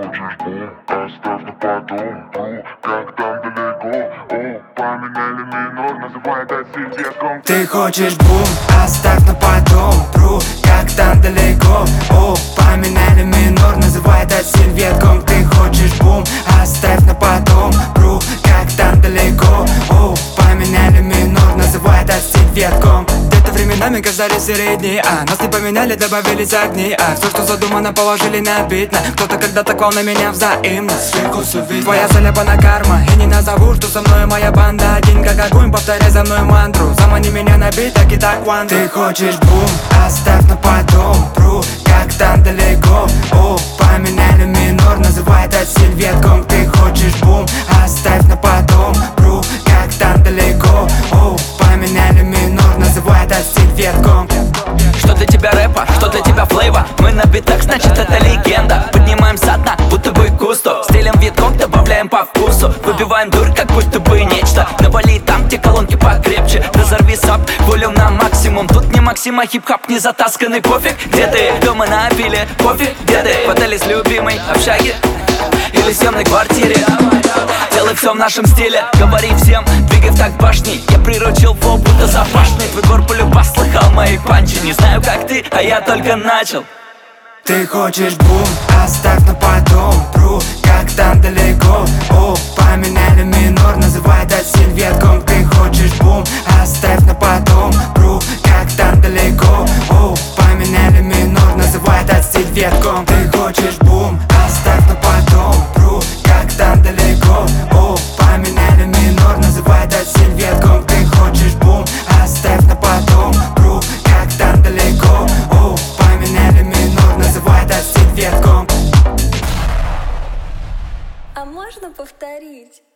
хочешь бум, оставь на потом, бру, как там далеко. О, поменяли минор, называй это сильветком. Ты хочешь бум, оставь на потом, бру, как там далеко. О, поменяли минор, называй это сильветком. Ты хочешь бум, оставь на потом, бру, как там далеко. О, поменяли минор, называй это сильветком. Где-то временами казались средние, нас не поменяли, добавились огни, все, что задумано, положили на бит. Кто-то когда-то клал на меня взаимно. Твоя заляпана карма, и не назову, что со мной моя банда. Один как огонь, повторяй за мной мантру. Замани меня на бит, так и так ван. Ты хочешь бум, оставь на потом, бру, как там далеко. О, поменяли минор, называй это сильветком. Ты хочешь бум, оставь на потом, бру, как там далеко. О, поменяли минор, называй это сильветком. Что для тебя рэпа, что для тебя флейва? Мы на битах, значит это легенда. Поднимаем со дна, будто бы густо. Стелим витком, добавляем по вкусу. Выбиваем дурь, как будто бы нечто. Навали там, где колонки покрепче. Разорви сап, волюм на максимум. Тут не Максима, хип-хоп, не затасканный пофиг. Где ты? Дома на пиле, пофиг, где ты? В отеле с любимой, общаге или съемной квартире. Делай все в нашем стиле, говори всем, двигай в так башней. Я приручил флоу, будто запашный. Твой горпулюбас слыхал мои панчи. Не знаю как ты, а я только начал. Ты хочешь бум, оставь на потом, бру, как там далеко. О, поменяли минор, называй это сильветком. Ты хочешь бум, оставь на потом, бру, как там далеко. О, поменяли минор, называй это сильветком. Ты хочешь бум, оставь на потом, бру, как там далеко. О, поменяли минор, называй это сильветком. Ты хочешь бум, оставь на потом, бру, как там далеко. О, поменяли минор, называй это сильветком. А можно повторить?